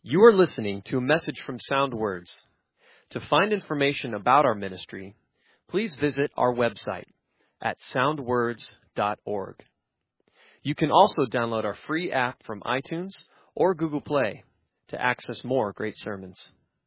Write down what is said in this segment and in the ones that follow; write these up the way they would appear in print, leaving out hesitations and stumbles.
You are listening to a message from Sound Words. To find information about our ministry, please visit our website at soundwords.org. You can also download our free app from iTunes or Google Play to access more great sermons.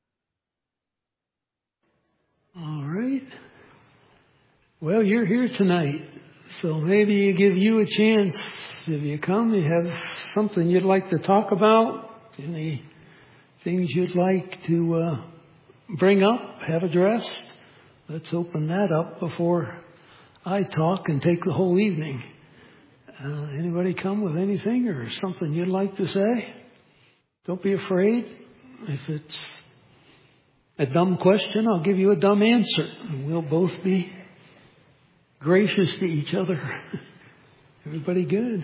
All right. Well, you're here tonight, so maybe give you a chance. If you come, you have something you'd like to talk about, any things you'd like to bring up, have addressed. Let's open that up before I talk and take the whole evening. Anybody come with anything or something you'd like to say? Don't be afraid. If it's a dumb question, I'll give you a dumb answer. And we'll both be gracious to each other. Everybody good?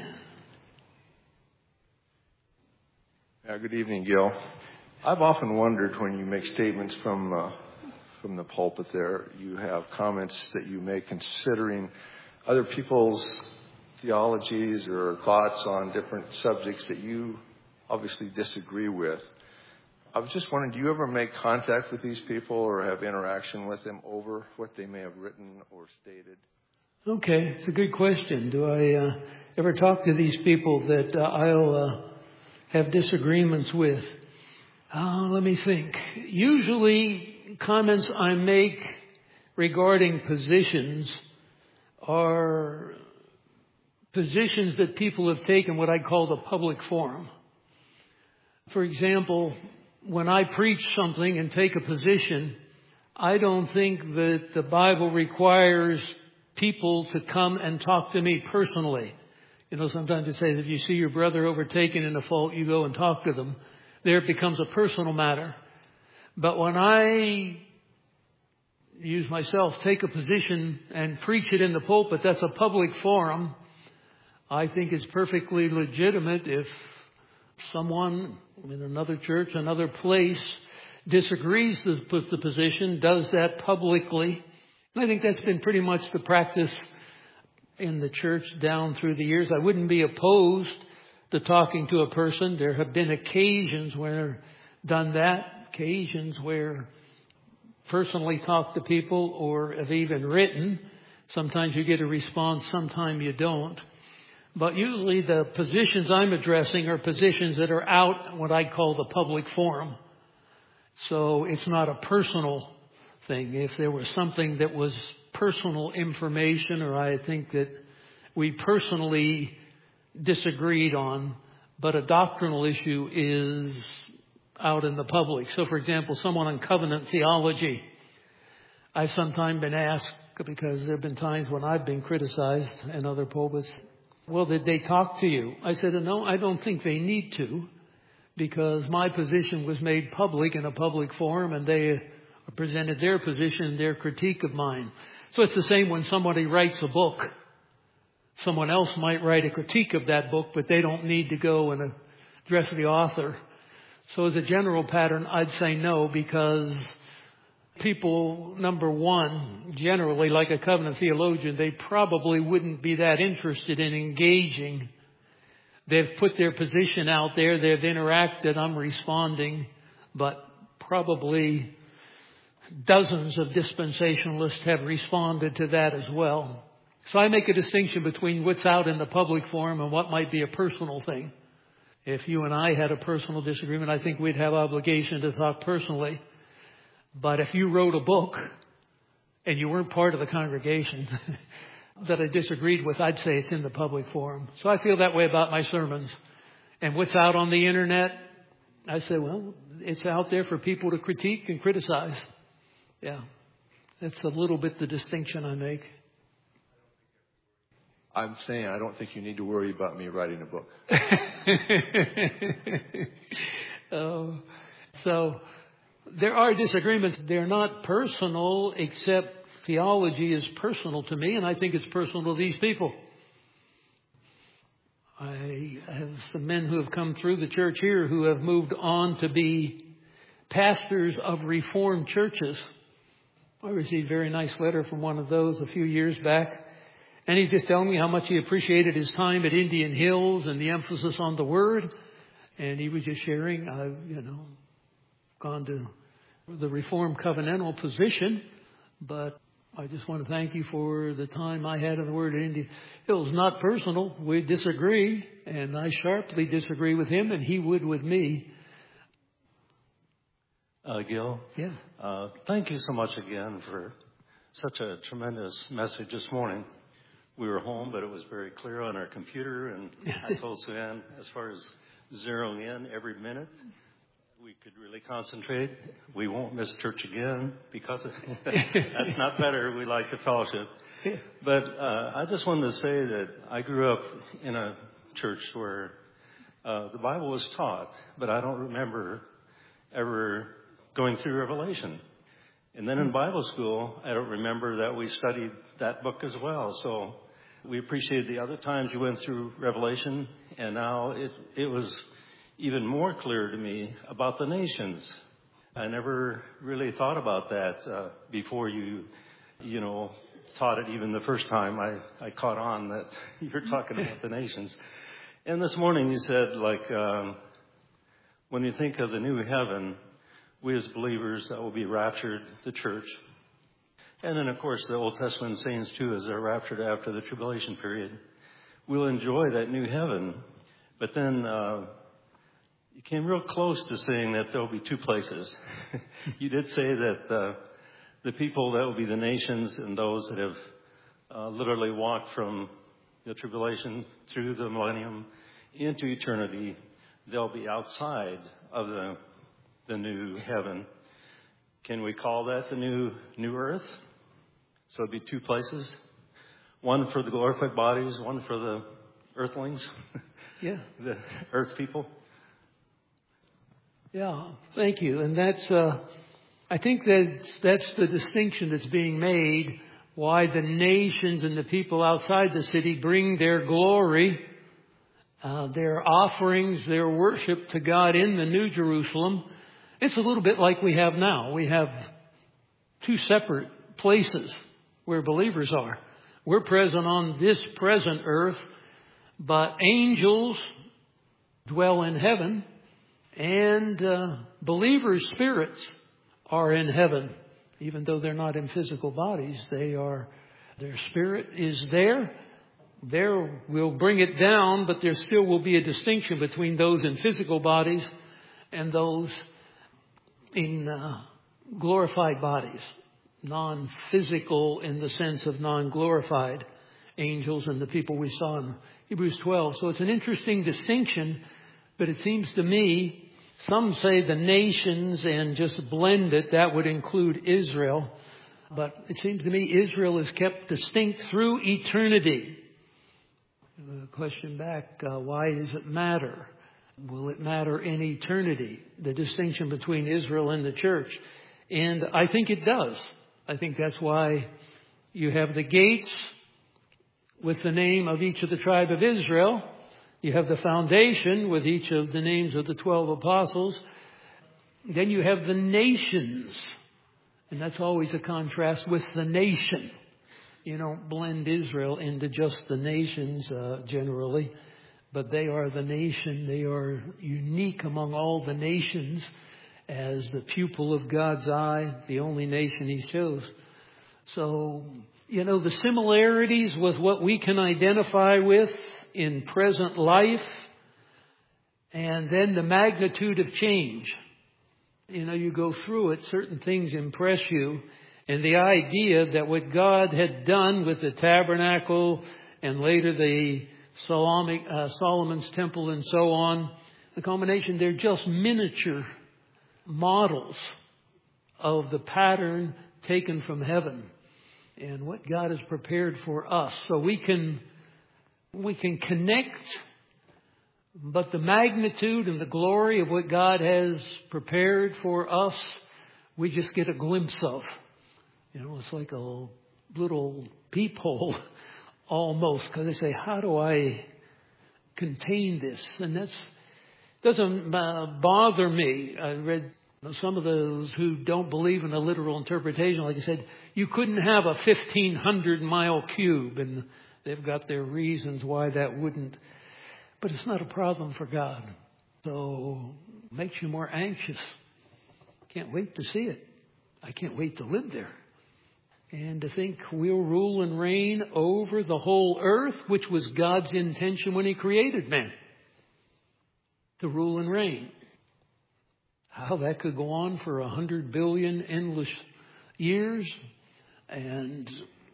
Yeah, good evening, Gil. I've often wondered when you make statements from the pulpit there, you have comments that you make considering other people's theologies or thoughts on different subjects that you obviously disagree with. I was just wondering, do you ever make contact with these people or have interaction with them over what they may have written or stated? Okay, it's a good question. Do I ever talk to these people that I'll have disagreements with? Let me think. Usually, comments I make regarding positions are positions that people have taken what I call the public forum. For example, when I preach something and take a position, I don't think that the Bible requires people to come and talk to me personally. You know, sometimes it says if you see your brother overtaken in a fault, you go and talk to them. There it becomes a personal matter. But when I use myself, take a position and preach it in the pulpit, that's a public forum. I think it's perfectly legitimate if someone in another church, another place, disagrees with the position, does that publicly. And I think that's been pretty much the practice in the church down through the years. I wouldn't be opposed to talking to a person. There have been occasions where I've done that, occasions where personally talk to people or have even written. Sometimes you get a response, sometimes you don't. But usually the positions I'm addressing are positions that are out what I call the public forum. So it's not a personal thing. If there was something that was personal information or I think that we personally disagreed on, but a doctrinal issue is out in the public. So for example, someone on covenant theology, I've sometimes been asked, because there have been times when I've been criticized in other pulpits, well, did they talk to you? I said, no, I don't think they need to, because my position was made public in a public forum and they presented their position, their critique of mine. So it's the same when somebody writes a book. Someone else might write a critique of that book, but they don't need to go and address the author. So as a general pattern, I'd say no, because people, number one, generally, like a covenant theologian, they probably wouldn't be that interested in engaging. They've put their position out there. They've interacted. I'm responding. But probably dozens of dispensationalists have responded to that as well. So I make a distinction between what's out in the public forum and what might be a personal thing. If you and I had a personal disagreement, I think we'd have obligation to talk personally. But if you wrote a book and you weren't part of the congregation that I disagreed with, I'd say it's in the public forum. So I feel that way about my sermons. And what's out on the internet, I say, well, it's out there for people to critique and criticize. Yeah, that's a little bit the distinction I make. I'm saying I don't think you need to worry about me writing a book. So there are disagreements. They're not personal, except theology is personal to me, and I think it's personal to these people. I have some men who have come through the church here who have moved on to be pastors of Reformed churches. I received a very nice letter from one of those a few years back. And he's just telling me how much he appreciated his time at Indian Hills and the emphasis on the Word. And he was just sharing, I've, gone to the Reformed covenantal position, but I just want to thank you for the time I had in the Word at Indian Hills. Not personal. We disagree, and I sharply disagree with him, and he would with me. Gil, Yeah. thank you so much again for such a tremendous message this morning. We were home, but it was very clear on our computer, and I told Suzanne, as far as zeroing in every minute, we could really concentrate. We won't miss church again because of that's not better. We like the fellowship. Yeah. But I just wanted to say that I grew up in a church where the Bible was taught, but I don't remember ever going through Revelation. And then in Bible school, I don't remember that we studied that book as well. So we appreciated the other times you went through Revelation, and now it was even more clear to me about the nations. I never really thought about that before you taught it. Even the first time I caught on that you're talking about the nations. And this morning you said, when you think of the new heaven, we as believers that will be raptured, the church. And then, of course, the Old Testament saints, too, as they're raptured after the tribulation period. We'll enjoy that new heaven. But then you came real close to saying that there'll be two places. You did say that the people that will be the nations and those that have literally walked from the tribulation through the millennium into eternity, they'll be outside of the new heaven. Can we call that the new earth? So it'd be two places. One for the glorified bodies, one for the earthlings. Yeah. The earth people. Yeah, thank you. And that's, I think that's the distinction that's being made, why the nations and the people outside the city bring their glory, their offerings, their worship to God in the New Jerusalem. It's a little bit like we have now. We have two separate places where believers are. We're present on this present earth, but angels dwell in heaven, and believers' spirits are in heaven. Even though they're not in physical bodies, their spirit is there. There we'll bring it down, but there still will be a distinction between those in physical bodies and those in glorified bodies. Non-physical in the sense of non-glorified angels and the people we saw in Hebrews 12. So it's an interesting distinction, but it seems to me, some say the nations and just blend it, that would include Israel. But it seems to me Israel is kept distinct through eternity. The question back, why does it matter? Will it matter in eternity, the distinction between Israel and the church? And I think it does. I think that's why you have the gates with the name of each of the tribe of Israel. You have the foundation with each of the names of the 12 apostles. Then you have the nations. And that's always a contrast with the nation. You don't blend Israel into just the nations generally. But they are the nation. They are unique among all the nations as the pupil of God's eye, the only nation He chose. So, the similarities with what we can identify with in present life, and then the magnitude of change. You go through it, certain things impress you, and the idea that what God had done with the tabernacle and later the Solomon's temple and so on, the culmination, they're just miniature models of the pattern taken from heaven and what God has prepared for us. So we can connect, but the magnitude and the glory of what God has prepared for us, we just get a glimpse of. It's like a little peephole almost, because they say, how do I contain this? And that doesn't bother me. I read some of those who don't believe in a literal interpretation. Like I said, you couldn't have a 1,500-mile cube, and they've got their reasons why that wouldn't. But it's not a problem for God. So it makes you more anxious. Can't wait to see it. I can't wait to live there. And to think we'll rule and reign over the whole earth, which was God's intention when He created man. To rule and reign. How that could go on for 100 billion endless years and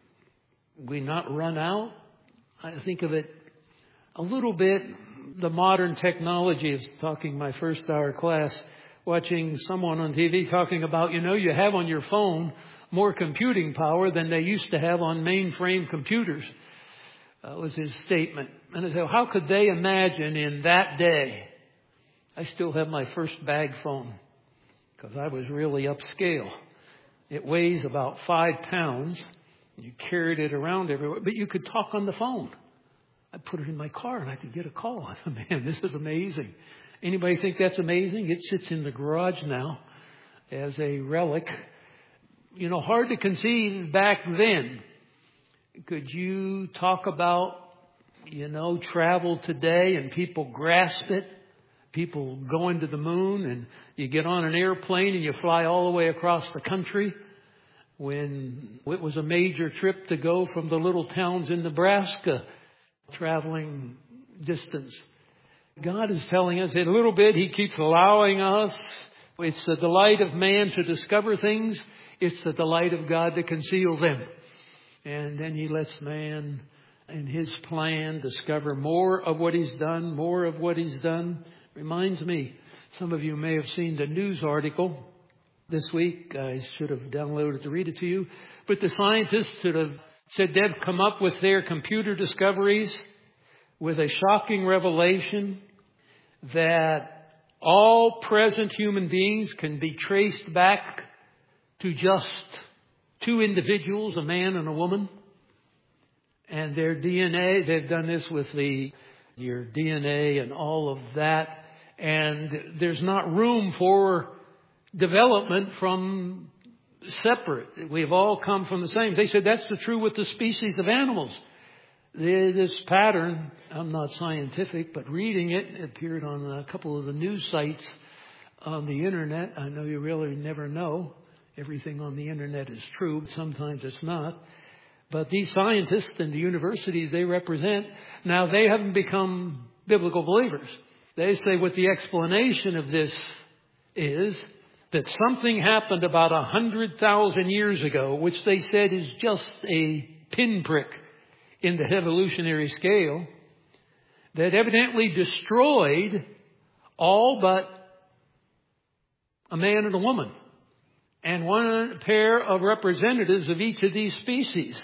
we not run out. I think of it a little bit, the modern technology is talking my first hour class, watching someone on TV talking about, you have on your phone more computing power than they used to have on mainframe computers. Was his statement. And I said, how could they imagine in that day? I still have my first bag phone because I was really upscale. It weighs about 5 pounds. You carried it around everywhere, but you could talk on the phone. I put it in my car and I could get a call. I said, man, this is amazing. Anybody think that's amazing? It sits in the garage now as a relic. Hard to conceive back then. Could you talk about, travel today and people grasp it? People going to the moon and you get on an airplane and you fly all the way across the country. When it was a major trip to go from the little towns in Nebraska, traveling distance. God is telling us in a little bit, He keeps allowing us. It's the delight of man to discover things. It's the delight of God to conceal them. And then He lets man and His plan discover more of what He's done, more of what He's done. Reminds me, some of you may have seen the news article this week. I should have downloaded to read it to you. But the scientists that have said they've come up with their computer discoveries with a shocking revelation that all present human beings can be traced back to just 2 individuals, a man and a woman. And their DNA, they've done this with your DNA and all of that. And there's not room for development from separate. We've all come from the same. They said that's the true with the species of animals. This pattern, I'm not scientific, but reading it appeared on a couple of the news sites on the internet. I know you really never know. Everything on the internet is true, but sometimes it's not. But these scientists and the universities they represent, now they haven't become biblical believers. They say what the explanation of this is that something happened about 100,000 years ago, which they said is just a pinprick in the evolutionary scale, that evidently destroyed all but a man and a woman and one pair of representatives of each of these species.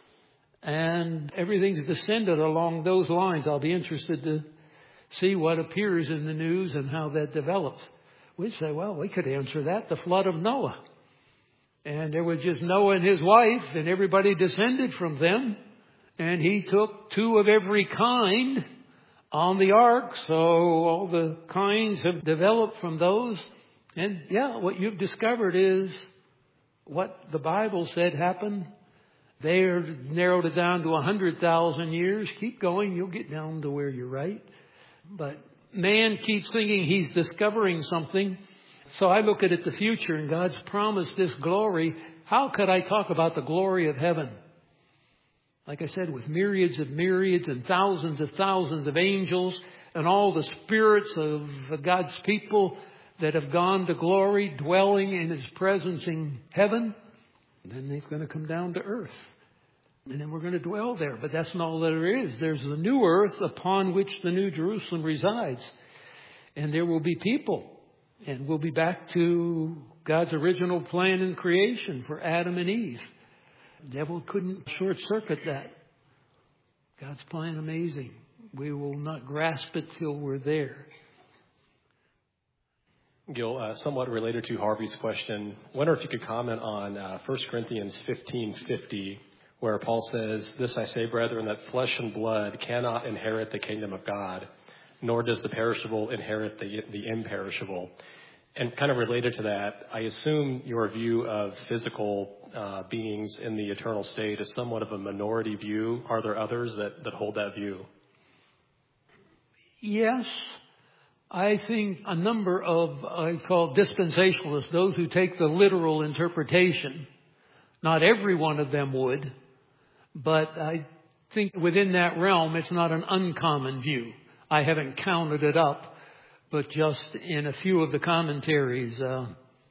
And everything's descended along those lines. I'll be interested to see what appears in the news and how that develops. We say, well, we could answer that. The flood of Noah. And there was just Noah and his wife, and everybody descended from them. And he took 2 of every kind on the ark. So all the kinds have developed from those. And yeah, what you've discovered is what the Bible said happened. They narrowed it down to 100,000 years. Keep going. You'll get down to where you're right. But man keeps thinking he's discovering something. So I look at the future and God's promised this glory. How could I talk about the glory of heaven? Like I said, with myriads of myriads and thousands of angels and all the spirits of God's people that have gone to glory, dwelling in His presence in heaven. And then He's going to come down to earth. And then we're going to dwell there. But that's not all there is. There's the new earth upon which the new Jerusalem resides. And there will be people. And we'll be back to God's original plan in creation for Adam and Eve. The devil couldn't short circuit that. God's plan amazing. We will not grasp it till we're there. Gil, somewhat related to Harvey's question, I wonder if you could comment on 1 Corinthians 15:50, where Paul says, "This I say, brethren, that flesh and blood cannot inherit the kingdom of God, nor does the perishable inherit the imperishable." And kind of related to that, I assume your view of physical beings in the eternal state is somewhat of a minority view. Are there others that hold that view? Yes. I think a number of, I call dispensationalists, those who take the literal interpretation, not every one of them would, but I think within that realm it's not an uncommon view. I haven't counted it up, but just in a few of the commentaries, I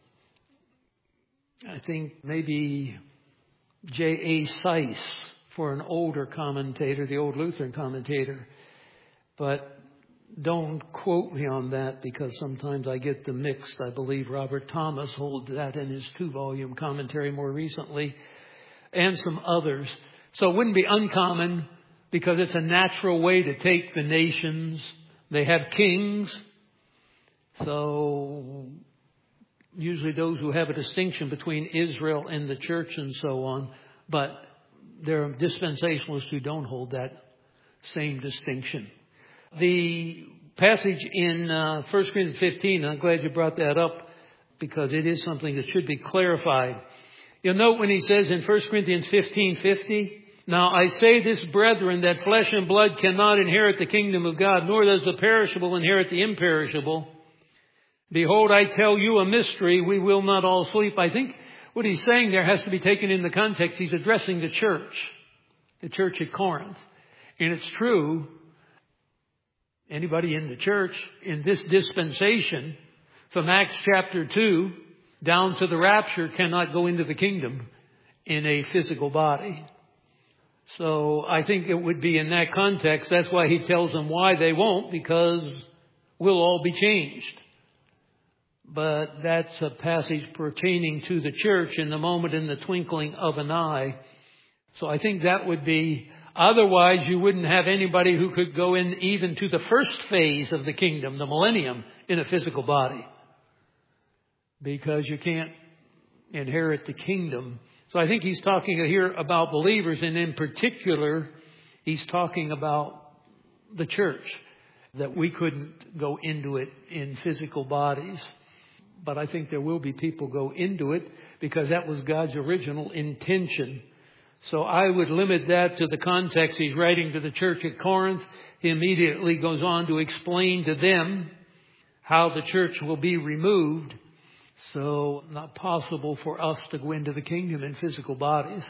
think maybe J.A. Seiss, for an older commentator, the old Lutheran commentator, but don't quote me on that because sometimes I get them mixed. I believe Robert Thomas holds that in his 2-volume commentary more recently, and some others. So it wouldn't be uncommon because it's a natural way to take the nations. They have kings. So usually those who have a distinction between Israel and the church and so on. But there are dispensationalists who don't hold that same distinction. The passage in 1 Corinthians 15, I'm glad you brought that up because it is something that should be clarified. You'll note when he says in 1 Corinthians 15:50, now I say this, brethren, that flesh and blood cannot inherit the kingdom of God, nor does the perishable inherit the imperishable. Behold, I tell you a mystery, we will not all sleep. I think what he's saying there has to be taken in the context. He's addressing the church at Corinth. And it's true, anybody in the church in this dispensation, from Acts chapter 2 down to the rapture, cannot go into the kingdom in a physical body. So I think it would be in that context. That's why he tells them why they won't, because we'll all be changed. But that's a passage pertaining to the church in the moment, in the twinkling of an eye. So I think that would be, otherwise you wouldn't have anybody who could go in even to the first phase of the kingdom, the millennium, in a physical body. Because you can't inherit the kingdom. So I think he's talking here about believers, and in particular, he's talking about the church, that we couldn't go into it in physical bodies. But I think there will be people go into it because that was God's original intention. So I would limit that to the context. He's writing to the church at Corinth. He immediately goes on to explain to them how the church will be removed. So not possible for us to go into the kingdom in physical bodies.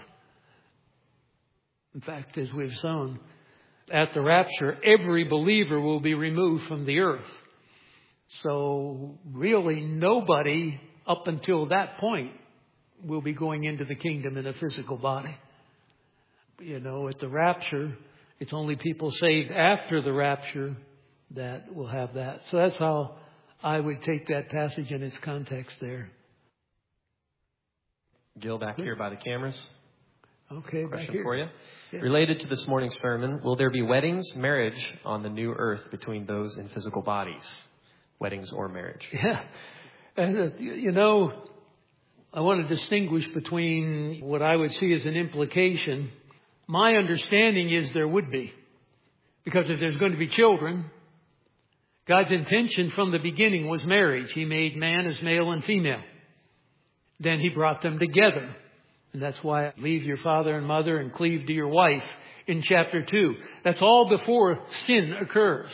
In fact, as we've shown, at the rapture, every believer will be removed from the earth. So really nobody up until that point will be going into the kingdom in a physical body. You know, at the rapture, it's only people saved after the rapture that will have that. So that's how I would take that passage in its context there. Gil, back here by the cameras. Okay, question back here. For you. Yeah. Related to this morning's sermon, will there be weddings, marriage on the new earth between those in physical bodies? Weddings or marriage? Yeah. And, you know, I want to distinguish between what I would see as an implication. My understanding is there would be. Because if there's going to be children, God's intention from the beginning was marriage. He made man as male and female. Then he brought them together. And that's why leave your father and mother and cleave to your wife in chapter 2. That's all before sin occurs.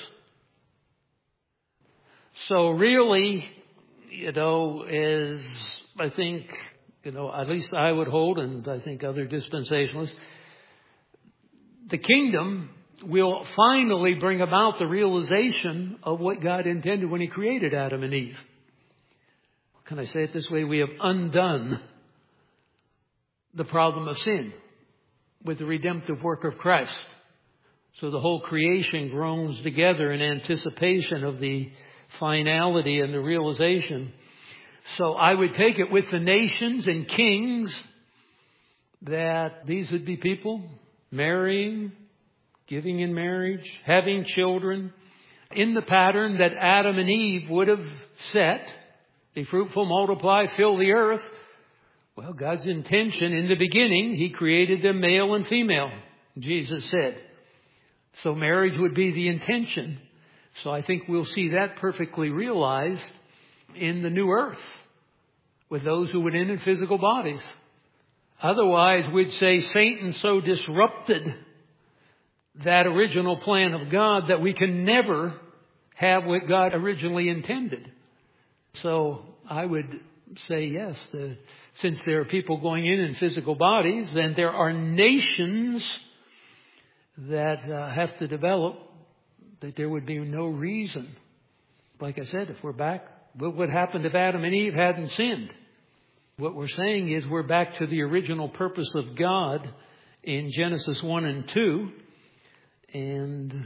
So really, you know, is, I think, you know, at least I would hold, and I think other dispensationalists, the kingdom will finally bring about the realization of what God intended when he created Adam and Eve. Can I say it this way? We have undone the problem of sin with the redemptive work of Christ. So the whole creation groans together in anticipation of the finality and the realization. So I would take it with the nations and kings that these would be people marrying, giving in marriage, having children in the pattern that Adam and Eve would have set. Be fruitful, multiply, fill the earth. Well, God's intention in the beginning, he created them male and female, Jesus said. So marriage would be the intention. So I think we'll see that perfectly realized in the new earth with those who went in physical bodies. Otherwise, we'd say Satan so disrupted that original plan of God that we can never have what God originally intended. So I would say yes, since there are people going in physical bodies, and there are nations that have to develop, that there would be no reason. Like I said, if we're back, what would happen if Adam and Eve hadn't sinned? What we're saying is we're back to the original purpose of God in Genesis 1 and 2. And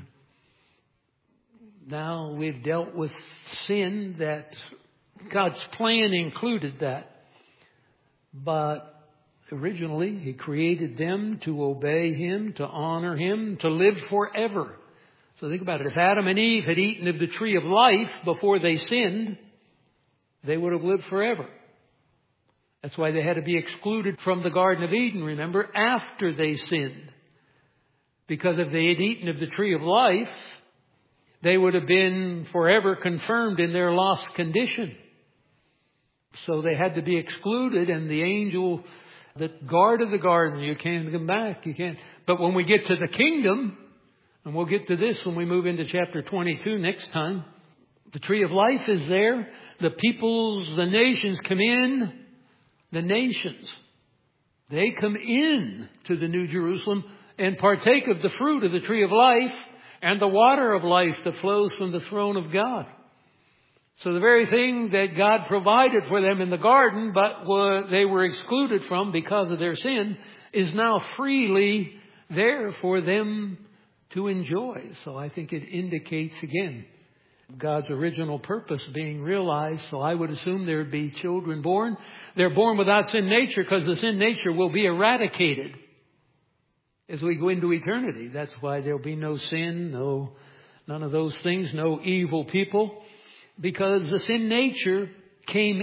now we've dealt with sin, that God's plan included that. But originally He created them to obey Him, to honor Him, to live forever. So think about it. If Adam and Eve had eaten of the tree of life before they sinned, they would have lived forever. That's why they had to be excluded from the Garden of Eden, remember, after they sinned. Because if they had eaten of the tree of life, they would have been forever confirmed in their lost condition. So they had to be excluded, and the angel that guarded the garden, you can't come back, you can't. But when we get to the kingdom, and we'll get to this when we move into chapter 22 next time, the tree of life is there. The peoples, the nations come in. The nations, they come in to the New Jerusalem and partake of the fruit of the tree of life and the water of life that flows from the throne of God. So the very thing that God provided for them in the garden, but they were excluded from because of their sin, is now freely there for them to enjoy. So I think it indicates again God's original purpose being realized. So I would assume there would be children born. They're born without sin nature because the sin nature will be eradicated as we go into eternity. That's why there'll be no sin, none of those things, no evil people, because the sin nature came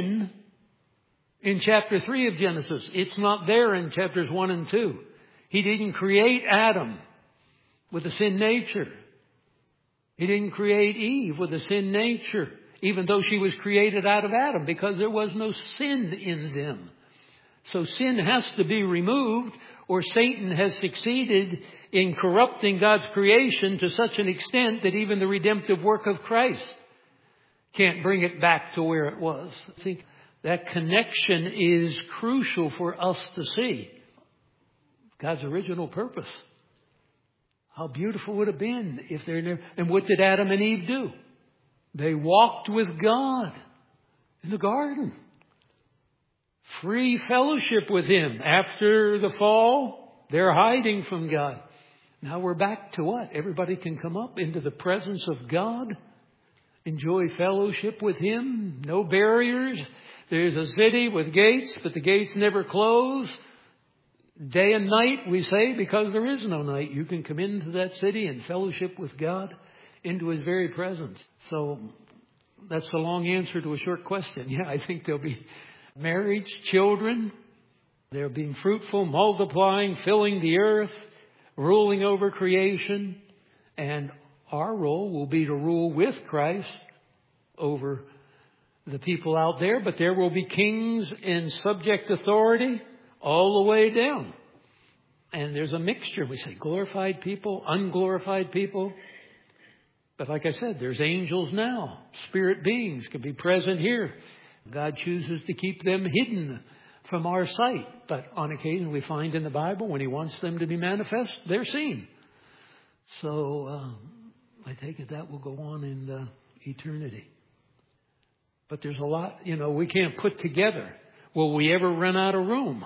in chapter 3 of Genesis. It's not there in chapters 1 and 2. He didn't create Adam with a sin nature. He didn't create Eve with a sin nature, even though she was created out of Adam, because there was no sin in them. So sin has to be removed, or Satan has succeeded in corrupting God's creation to such an extent that even the redemptive work of Christ can't bring it back to where it was. I think that connection is crucial for us to see. God's original purpose. How beautiful would it have been if they're never... And what did Adam and Eve do? They walked with God in the garden. Free fellowship with Him. After the fall, they're hiding from God. Now we're back to what? Everybody can come up into the presence of God. Enjoy fellowship with Him. No barriers. There's a city with gates, but the gates never close. Day and night, we say, because there is no night. You can come into that city and fellowship with God, into His very presence. So that's the long answer to a short question. Yeah, I think there'll be marriage, children. They're being fruitful, multiplying, filling the earth, ruling over creation. And our role will be to rule with Christ over the people out there. But there will be kings in subject authority all the way down. And there's a mixture. We say glorified people, unglorified people. But like I said, there's angels now. Spirit beings can be present here. God chooses to keep them hidden from our sight. But on occasion we find in the Bible when He wants them to be manifest, they're seen. So I take it that will go on in eternity. But there's a lot, we can't put together. Will we ever run out of room?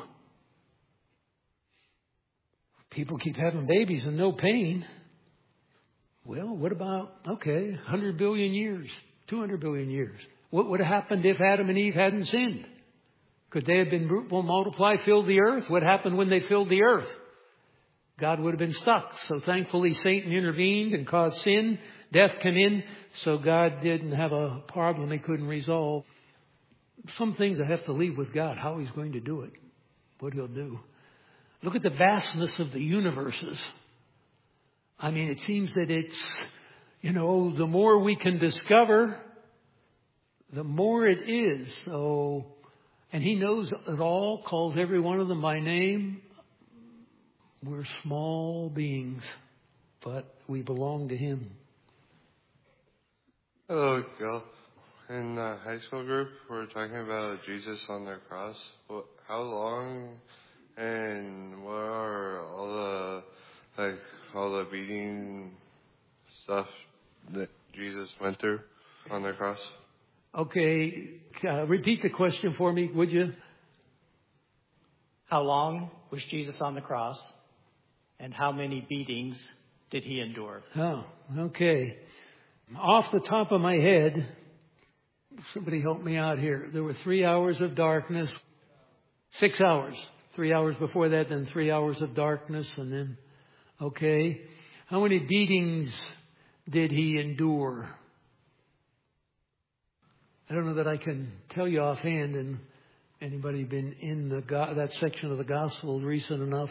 People keep having babies and no pain. Well, what about, 100 billion years, 200 billion years? What would have happened if Adam and Eve hadn't sinned? Could they have been fruitful, multiply, fill the earth? What happened when they filled the earth? God would have been stuck. So thankfully Satan intervened and caused sin. Death came in. So God didn't have a problem He couldn't resolve. Some things I have to leave with God, how He's going to do it, what He'll do. Look at the vastness of the universes. I mean, it seems that it's, the more we can discover, the more it is. So, and He knows it all, calls every one of them by name. We're small beings, but we belong to Him. Hello, Gil. In the high school group, we're talking about Jesus on the cross. How long and what are all the beating stuff that Jesus went through on the cross? Okay, repeat the question for me, would you? How long was Jesus on the cross, and how many beatings did he endure? Oh, okay. Off the top of my head, somebody help me out here. There were 3 hours of darkness, 6 hours. 3 hours before that, then 3 hours of darkness, and then, okay. How many beatings did he endure? I don't know that I can tell you offhand, and anybody been in that section of the gospel recent enough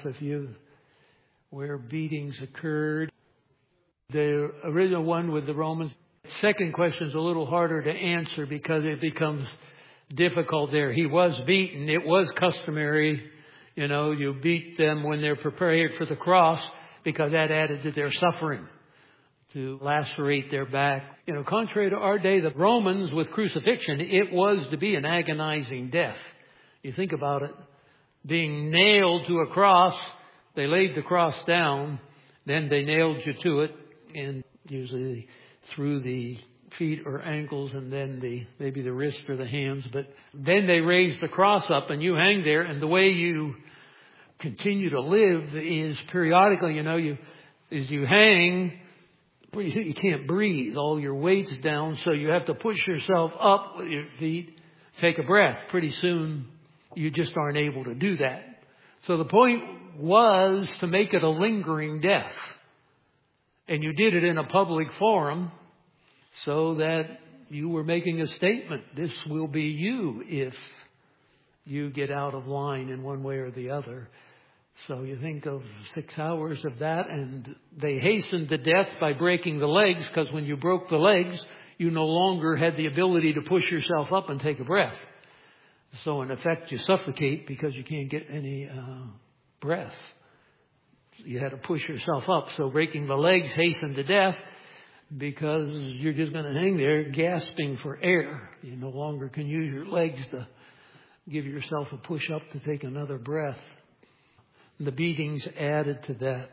where beatings occurred? The original one with the Romans. Second question is a little harder to answer because it becomes difficult there. He was beaten. It was customary. You beat them when they're prepared for the cross because that added to their suffering, to lacerate their back. Contrary to our day, the Romans with crucifixion, it was to be an agonizing death. You think about it. Being nailed to a cross, they laid the cross down, then they nailed you to it, and usually through the feet or ankles, and then maybe the wrist or the hands. But then they raised the cross up, and you hang there, and the way you continue to live is periodically, as you hang, you can't breathe. All your weight's down, so you have to push yourself up with your feet, take a breath. Pretty soon, you just aren't able to do that. So the point was to make it a lingering death. And you did it in a public forum so that you were making a statement. This will be you if you get out of line in one way or the other. So you think of 6 hours of that, and they hastened the death by breaking the legs, because when you broke the legs, you no longer had the ability to push yourself up and take a breath. So in effect, you suffocate because you can't get any breath. You had to push yourself up. So breaking the legs hastened to death because you're just going to hang there gasping for air. You no longer can use your legs to give yourself a push up to take another breath. The beatings added to that.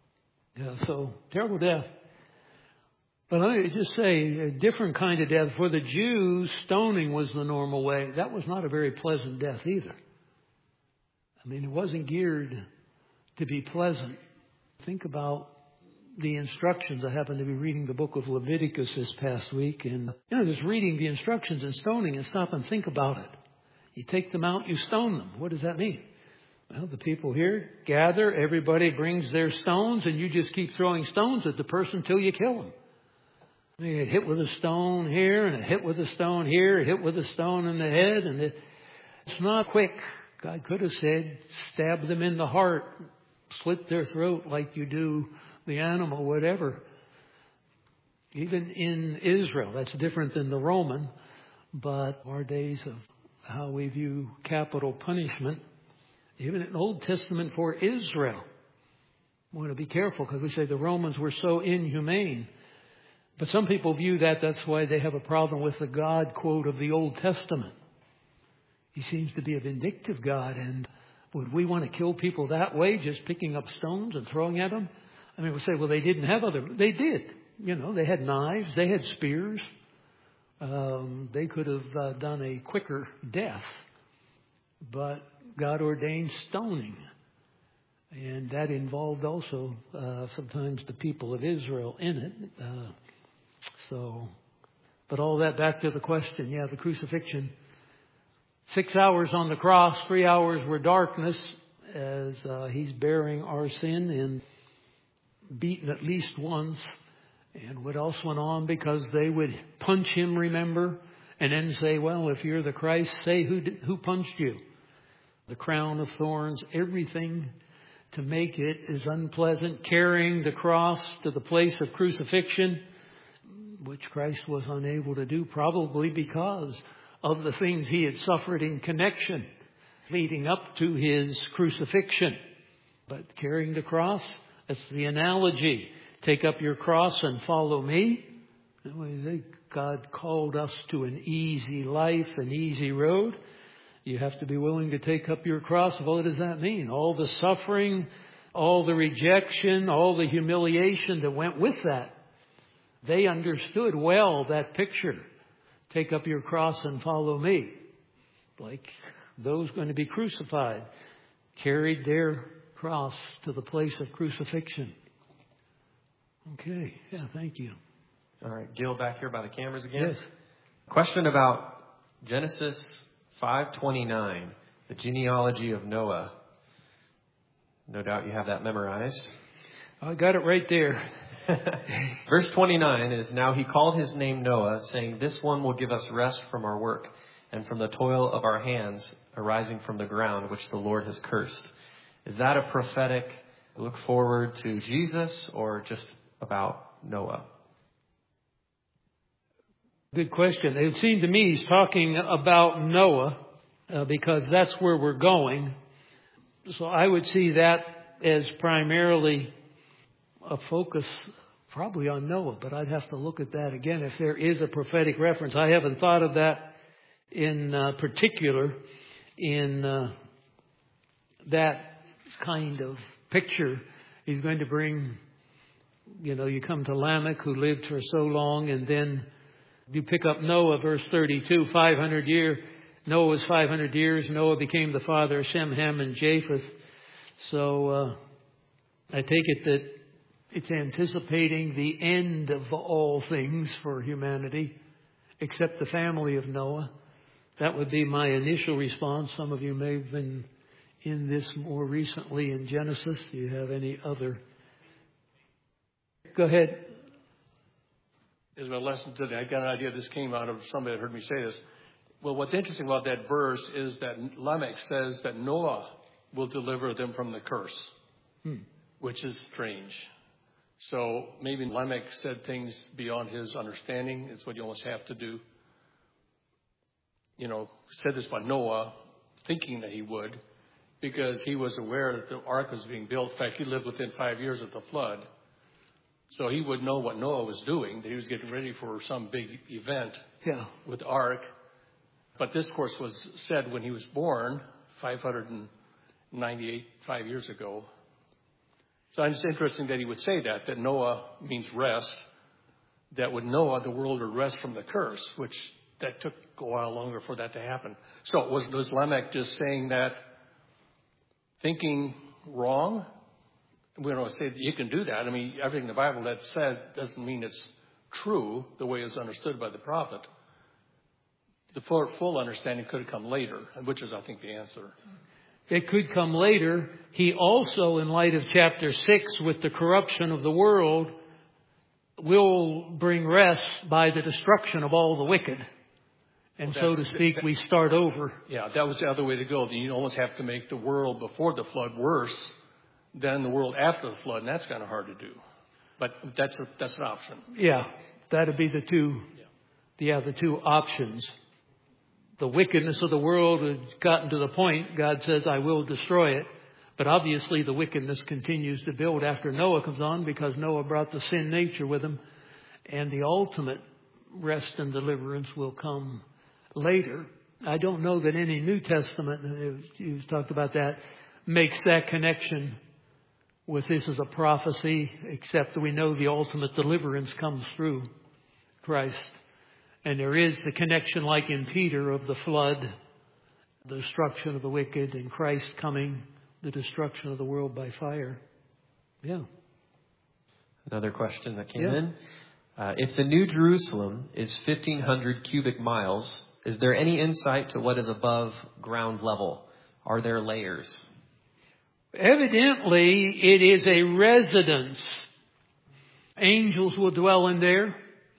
So terrible death. But let me just say, a different kind of death. For the Jews, stoning was the normal way. That was not a very pleasant death either. It wasn't geared to be pleasant. Think about the instructions. I happened to be reading the book of Leviticus this past week, and just reading the instructions in stoning, and stop and think about it. You take them out, you stone them. What does that mean? Well, the people here gather, everybody brings their stones, and you just keep throwing stones at the person till you kill them. You get hit with a stone here, and a hit with a stone here, a hit with a stone in the head, and it's not quick. God could have said, stab them in the heart, slit their throat like you do the animal, whatever. Even in Israel, that's different than the Roman, but our days of how we view capital punishment, even in the Old Testament for Israel, we want to be careful because we say the Romans were so inhumane. But some people view that's why they have a problem with the God quote of the Old Testament. He seems to be a vindictive God, and would we want to kill people that way, just picking up stones and throwing at them? We say, well, they didn't have they did. They had knives, they had spears. They could have done a quicker death, but God ordained stoning. And that involved also sometimes the people of Israel in it. But all that back to the question, the crucifixion. 6 hours on the cross, 3 hours were darkness as he's bearing our sin and beaten at least once. And what else went on? Because they would punch him, remember, and then say, well, if you're the Christ, say who punched you. The crown of thorns, everything to make it as unpleasant, carrying the cross to the place of crucifixion, which Christ was unable to do, probably because of the things he had suffered in connection leading up to his crucifixion. But carrying the cross, that's the analogy. Take up your cross and follow me. God called us to an easy life, an easy road. You have to be willing to take up your cross. What does that mean? All the suffering, all the rejection, all the humiliation that went with that. They understood well that picture. Take up your cross and follow me. Like those going to be crucified carried their cross to the place of crucifixion. Okay. Yeah, thank you. All right. Gil, back here by the cameras again. Yes. Question about Genesis 5:29, the genealogy of Noah. No doubt you have that memorized. I got it right there. Verse 29 is, "Now he called his name Noah, saying, 'This one will give us rest from our work and from the toil of our hands arising from the ground, which the Lord has cursed.'" Is that a prophetic look forward to Jesus or just about Noah? Good question. It would seem to me he's talking about Noah because that's where we're going. So I would see that as primarily a focus probably on Noah, but I'd have to look at that again if there is a prophetic reference. I haven't thought of that in particular in that kind of picture. He's going to bring, you come to Lamech who lived for so long, and then you pick up Noah, verse 32, 500 years. Noah was 500 years. Noah became the father of Shem, Ham, and Japheth. So I take it that it's anticipating the end of all things for humanity, except the family of Noah. That would be my initial response. Some of you may have been in this more recently in Genesis. Do you have any other? Go ahead. Is my lesson today. I got an idea this came out of somebody that heard me say this. Well, what's interesting about that verse is that Lamech says that Noah will deliver them from the curse, which is strange. So maybe Lamech said things beyond his understanding. It's what you almost have to do. Said this by Noah, thinking that he would, because he was aware that the ark was being built. In fact, he lived within 5 years of the flood. So he would know what Noah was doing, that he was getting ready for some big event with the ark. But this, of course, was said when he was born, 5 years ago. So it's interesting that he would say that Noah means rest, that with Noah, the world would rest from the curse, which that took a while longer for that to happen. So was Lamech just saying that, thinking wrong? We don't say that you can do that. I mean, everything in the Bible that says doesn't mean it's true the way it's understood by the prophet. The full understanding could have come later, which is, I think, the answer. It could come later. He also, in light of chapter 6, with the corruption of the world, will bring rest by the destruction of all the wicked. And so to speak, we start over. Yeah, that was the other way to go. You almost have to make the world before the flood worse than the world after the flood, and that's kind of hard to do. But that's an option. Yeah, that'd be the two options. The wickedness of the world had gotten to the point, God says, I will destroy it. But obviously the wickedness continues to build after Noah comes on, because Noah brought the sin nature with him. And the ultimate rest and deliverance will come later. I don't know that any New Testament, you've talked about that, makes that connection with this as a prophecy, except that we know the ultimate deliverance comes through Christ. And there is the connection, like in Peter, of the flood, the destruction of the wicked, and Christ coming, the destruction of the world by fire. Yeah. Another question that came in. If the New Jerusalem is 1,500 cubic miles, is there any insight to what is above ground level? Are there layers? Evidently, it is a residence. Angels will dwell in there.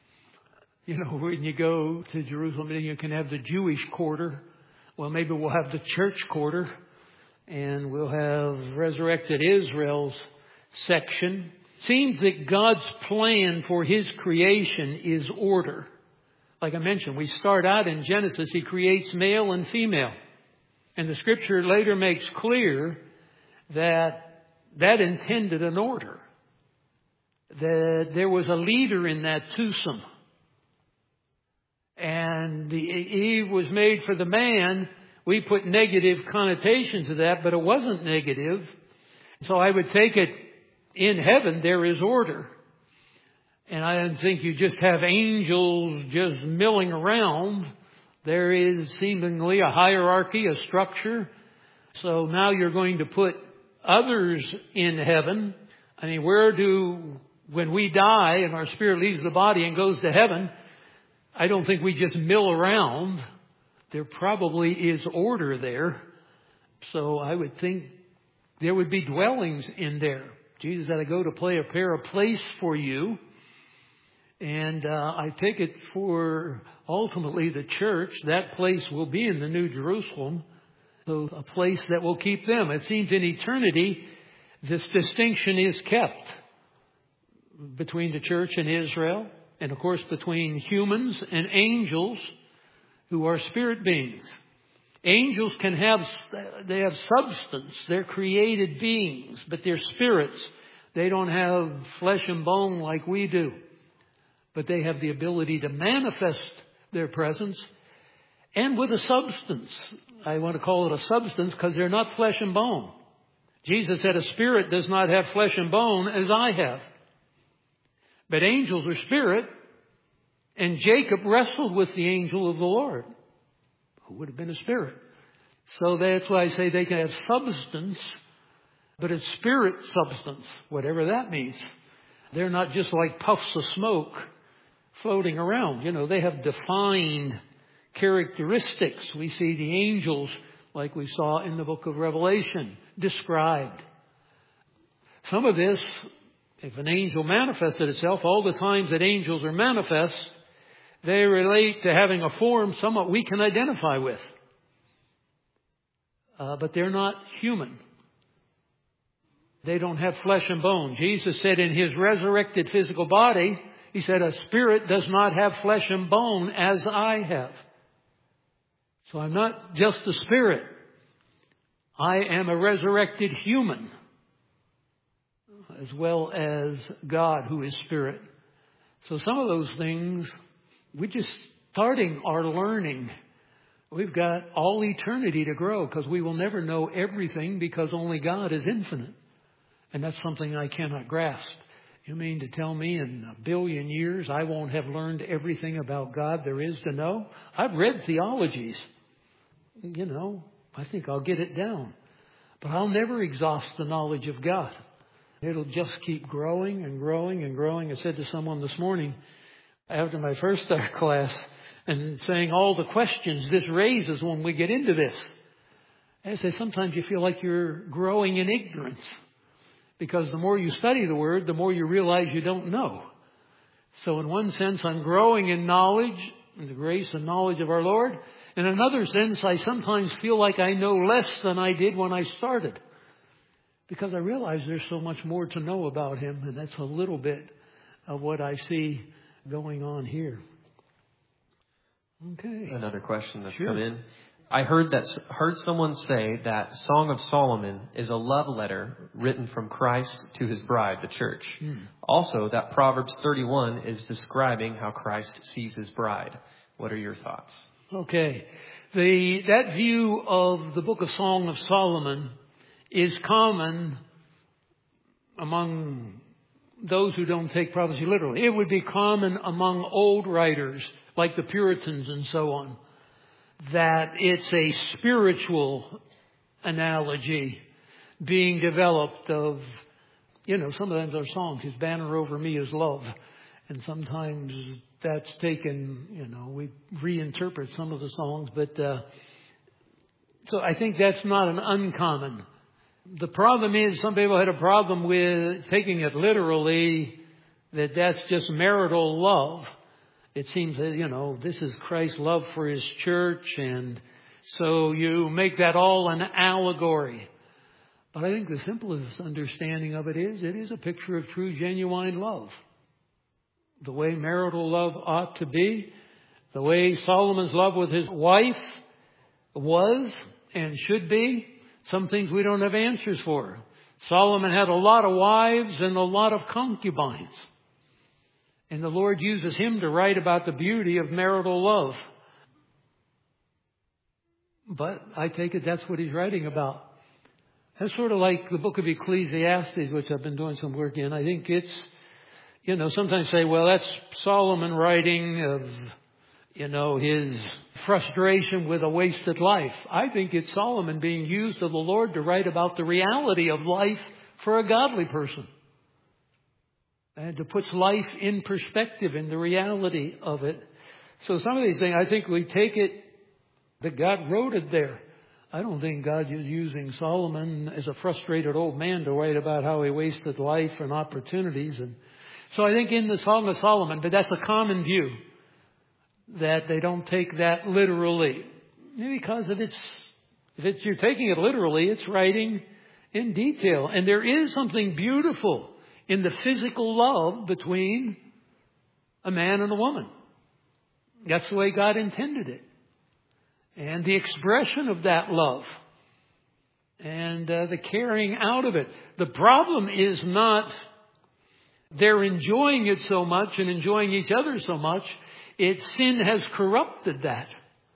When you go to Jerusalem, you can have the Jewish quarter. Well, maybe we'll have the church quarter, and we'll have resurrected Israel's section. Seems that God's plan for His creation is order. Like I mentioned, we start out in Genesis, He creates male and female. And the Scripture later makes clear that intended an order. That there was a leader in that twosome. and Eve was made for the man, we put negative connotations to that, but it wasn't negative. So I would take it, in heaven there is order. And I don't think you just have angels just milling around. There is seemingly a hierarchy, a structure. So now you're going to put others in heaven. I mean, when we die and our spirit leaves the body and goes to heaven, I don't think we just mill around. There probably is order there. So I would think there would be dwellings in there. Jesus had to go to prepare a place for you. And I take it for ultimately the church, that place will be in the New Jerusalem. So a place that will keep them. It seems in eternity, this distinction is kept between the church and Israel. And of course between humans and angels who are spirit beings. Angels they have substance. They're created beings, but they're spirits. They don't have flesh and bone like we do. But they have the ability to manifest their presence and with a substance. I want to call it a substance because they're not flesh and bone. Jesus said a spirit does not have flesh and bone as I have. But angels are spirit. And Jacob wrestled with the angel of the Lord, who would have been a spirit. So that's why I say they can have substance, but it's spirit substance, whatever that means. They're not just like puffs of smoke floating around. You know, they have defined characteristics. We see the angels, like we saw in the book of Revelation, described. Some of this, if an angel manifested itself, all the times that angels are manifest, they relate to having a form somewhat we can identify with. But they're not human. They don't have flesh and bone. Jesus said in His resurrected physical body, He said, a spirit does not have flesh and bone as I have. So I'm not just a spirit. I am a resurrected human, as well as God who is spirit. So some of those things, we're just starting our learning. We've got all eternity to grow because we will never know everything because only God is infinite. And that's something I cannot grasp. You mean to tell me in 1 billion years I won't have learned everything about God there is to know? I've read theologies. You know, I think I'll get it down. But I'll never exhaust the knowledge of God. It'll just keep growing and growing and growing. I said to someone this morning, after my first class, and saying all the questions this raises when we get into this. I say sometimes you feel like you're growing in ignorance. Because the more you study the Word, the more you realize you don't know. So in one sense, I'm growing in knowledge, in the grace and knowledge of our Lord. In another sense, I sometimes feel like I know less than I did when I started. Because I realize there's so much more to know about Him. And that's a little bit of what I see going on here. Okay. Another question that's come in. I heard someone say that Song of Solomon is a love letter written from Christ to His bride, the church. Also, that Proverbs 31 is describing how Christ sees His bride. What are your thoughts? Okay. That view of the book of Song of Solomon is common among those who don't take prophecy literally. It would be common among old writers like the Puritans and so on, that it's a spiritual analogy being developed of, sometimes our songs, His banner over me is love. And sometimes that's taken, we reinterpret some of the songs. But so I think that's not an uncommon. The problem is some people had a problem with taking it literally, that's just marital love. It seems that, this is Christ's love for His church. And so you make that all an allegory. But I think the simplest understanding of it is a picture of true, genuine love. The way marital love ought to be. The way Solomon's love with his wife was and should be. Some things we don't have answers for. Solomon had a lot of wives and a lot of concubines. And the Lord uses him to write about the beauty of marital love. But I take it that's what he's writing about. That's sort of like the book of Ecclesiastes, which I've been doing some work in. I think it's, sometimes say, well, that's Solomon writing of, his frustration with a wasted life. I think it's Solomon being used of the Lord to write about the reality of life for a godly person. And to put life in perspective in the reality of it. So some of these things, I think we take it that God wrote it there. I don't think God is using Solomon as a frustrated old man to write about how he wasted life and opportunities. And so I think in the Song of Solomon, but that's a common view, that they don't take that literally. Maybe because if you're taking it literally, it's writing in detail. And there is something beautiful in the physical love between a man and a woman. That's the way God intended it. And the expression of that love. And the carrying out of it. The problem is not they're enjoying it so much and enjoying each other so much. Sin has corrupted that.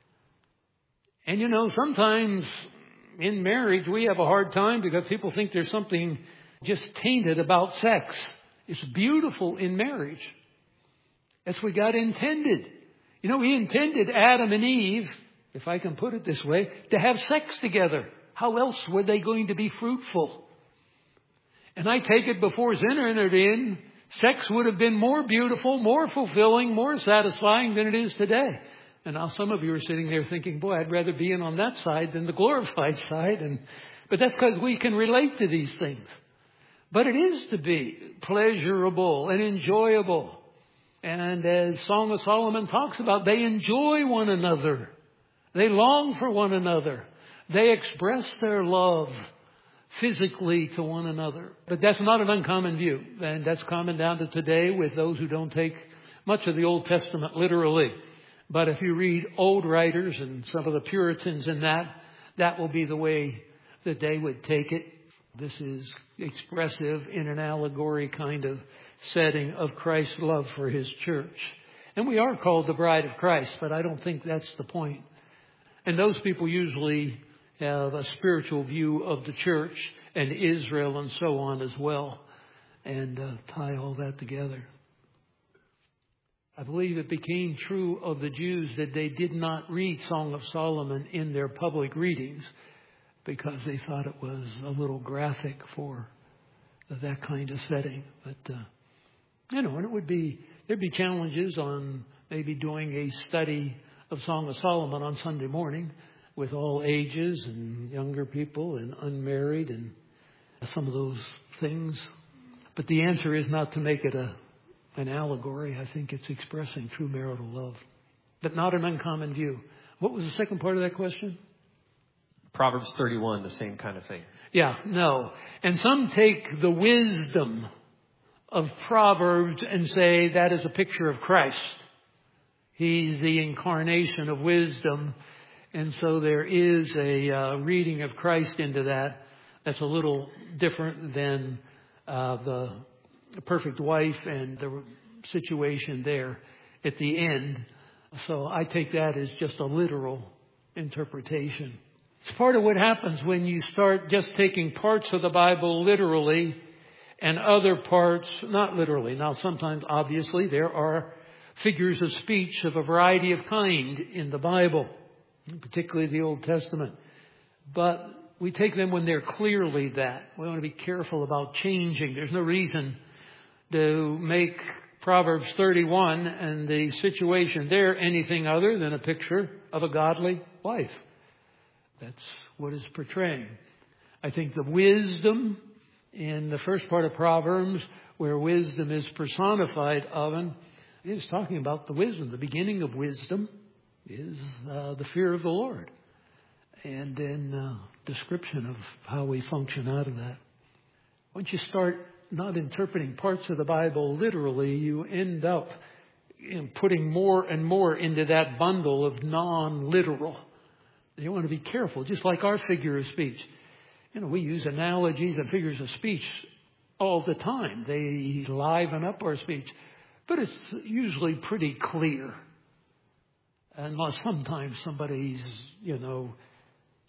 And sometimes in marriage we have a hard time because people think there's something just tainted about sex. It's beautiful in marriage. That's what God intended. He intended Adam and Eve, if I can put it this way, to have sex together. How else were they going to be fruitful? And I take it before sin entered in, sex would have been more beautiful, more fulfilling, more satisfying than it is today. And now some of you are sitting there thinking, boy, I'd rather be in on that side than the glorified side. But that's because we can relate to these things. But it is to be pleasurable and enjoyable. And as Song of Solomon talks about, they enjoy one another. They long for one another. They express their love physically to one another. But that's not an uncommon view. And that's common down to today with those who don't take much of the Old Testament literally. But if you read old writers and some of the Puritans in that will be the way that they would take it. This is expressive in an allegory kind of setting of Christ's love for His church. And we are called the bride of Christ, but I don't think that's the point. And those people usually have a spiritual view of the church and Israel and so on as well, and tie all that together. I believe it became true of the Jews that they did not read Song of Solomon in their public readings because they thought it was a little graphic for that kind of setting. But, and there'd be challenges on maybe doing a study of Song of Solomon on Sunday morning with all ages and younger people and unmarried and some of those things. But the answer is not to make it an allegory. I think it's expressing true marital love, but not an uncommon view. What was the second part of that question? Proverbs 31, the same kind of thing. Yeah, no. And some take the wisdom of Proverbs and say that is a picture of Christ. He's the incarnation of wisdom. And so there is a reading of Christ into that. That's a little different than the perfect wife and the situation there at the end. So I take that as just a literal interpretation. It's part of what happens when you start just taking parts of the Bible literally and other parts not literally. Now, sometimes, obviously, there are figures of speech of a variety of kind in the Bible, particularly the Old Testament. But we take them when they're clearly that. We want to be careful about changing. There's no reason to make Proverbs 31 and the situation there anything other than a picture of a godly wife. That's what it's portraying. I think the wisdom in the first part of Proverbs, where wisdom is personified of, is talking about the wisdom. The beginning of wisdom is the fear of the Lord. And then description of how we function out of that. Once you start not interpreting parts of the Bible literally, you end up putting more and more into that bundle of non-literal. You want to be careful, just like our figure of speech. We use analogies and figures of speech all the time. They liven up our speech. But it's usually pretty clear. Unless sometimes somebody's,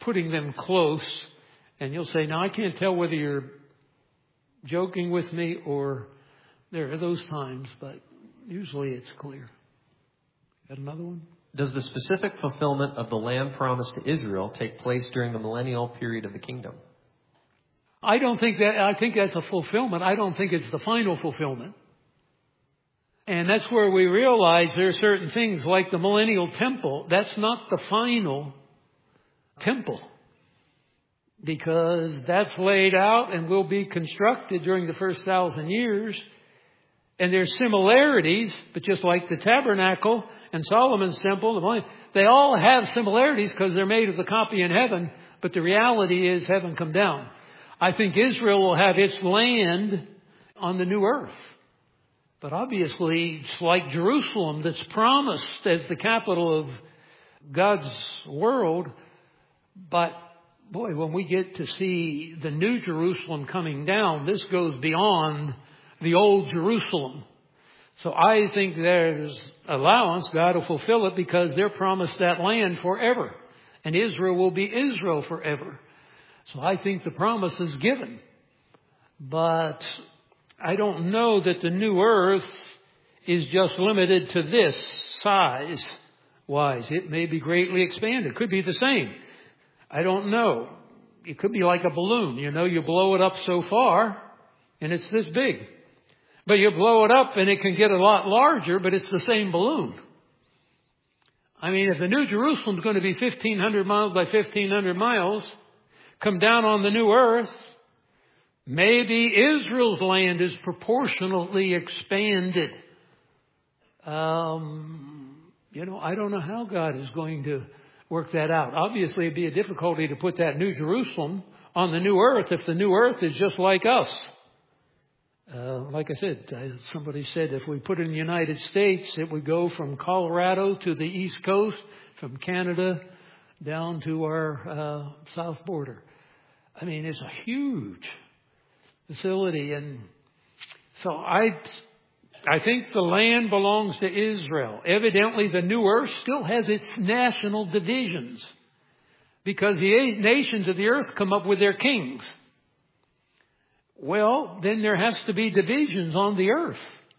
putting them close. And you'll say, now I can't tell whether you're joking with me or there are those times, but usually it's clear. Got another one? Does the specific fulfillment of the land promised to Israel take place during the millennial period of the kingdom? I think that's a fulfillment. I don't think it's the final fulfillment. And that's where we realize there are certain things like the millennial temple. That's not the final temple, because that's laid out and will be constructed during the first 1,000 years. And there's similarities, but just like the tabernacle and Solomon's temple, they all have similarities because they're made of the copy in heaven. But the reality is heaven come down. I think Israel will have its land on the new earth. But obviously, it's like Jerusalem that's promised as the capital of God's world. But boy, when we get to see the new Jerusalem coming down, this goes beyond the old Jerusalem. So I think there's allowance. God will fulfill it because they're promised that land forever. And Israel will be Israel forever. So I think the promise is given. But I don't know that the new earth is just limited to this size-wise. It may be greatly expanded. It could be the same. I don't know. It could be like a balloon. You know, you blow it up so far and it's this big. But you blow it up and it can get a lot larger, but it's the same balloon. I mean, if the New Jerusalem is going to be 1,500 miles by 1,500 miles, come down on the new earth, maybe Israel's land is proportionally expanded. I don't know how God is going to work that out. Obviously, it'd be a difficulty to put that New Jerusalem on the new earth if the new earth is just like us. Like I said, somebody said if we put it in the United States, it would go from Colorado to the East Coast, from Canada down to our south border. I mean, it's a huge facility. And so I think the land belongs to Israel. Evidently, the new earth still has its national divisions because the nations of the earth come up with their kings. Well, then there has to be divisions on the earth.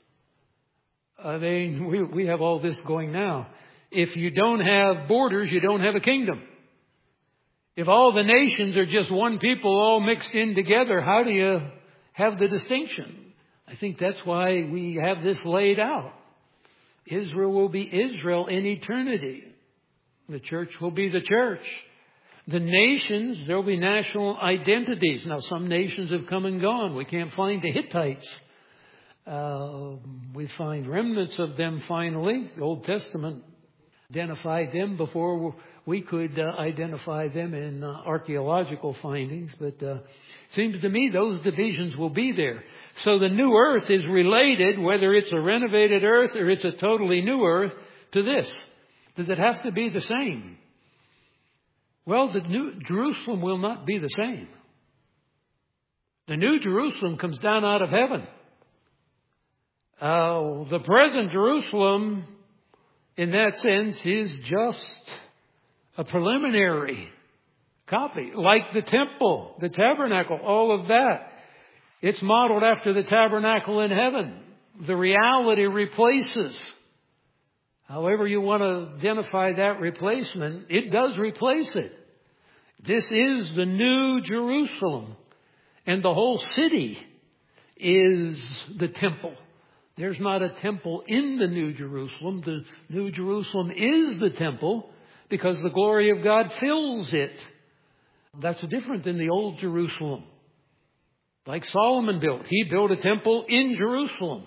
We have all this going now. If you don't have borders, you don't have a kingdom. If all the nations are just one people all mixed in together, how do you have the distinction? I think that's why we have this laid out. Israel will be Israel in eternity. The church will be the church. The nations, there will be national identities. Now, some nations have come and gone. We can't find the Hittites. We find remnants of them finally. The Old Testament identified them before we could identify them in archaeological findings. But it seems to me those divisions will be there. So the new earth is related, whether it's a renovated earth or it's a totally new earth, to this. Does it have to be the same? Well, the new Jerusalem will not be the same. The new Jerusalem comes down out of heaven. The present Jerusalem, in that sense, is just a preliminary copy, like the temple, the tabernacle, all of that. It's modeled after the tabernacle in heaven. The reality replaces. However you want to identify that replacement, it does replace it. This is the new Jerusalem. And the whole city is the temple. There's not a temple in the New Jerusalem. The New Jerusalem is the temple because the glory of God fills it. That's different than the old Jerusalem. Like Solomon built. He built a temple in Jerusalem.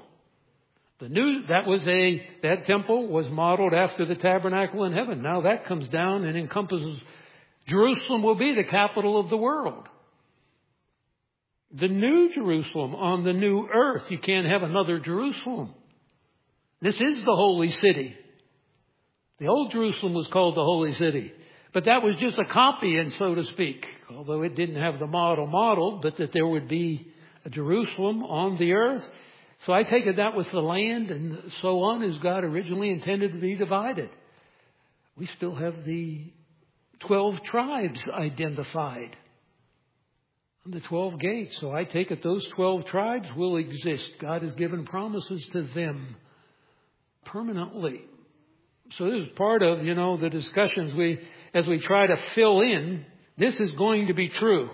That temple was modeled after the tabernacle in heaven. Now that comes down and encompasses Jerusalem will be the capital of the world. The new Jerusalem on the new earth. You can't have another Jerusalem. This is the holy city. The old Jerusalem was called the holy city. But that was just a copy, and so to speak. Although it didn't have the model modeled, but that there would be a Jerusalem on the earth. So I take it that was the land and so on as God originally intended to be divided. We still have the 12 tribes identified. The 12 gates. So I take it those 12 tribes will exist. God has given promises to them permanently. So this is part of, the discussions as we try to fill in, this is going to be true.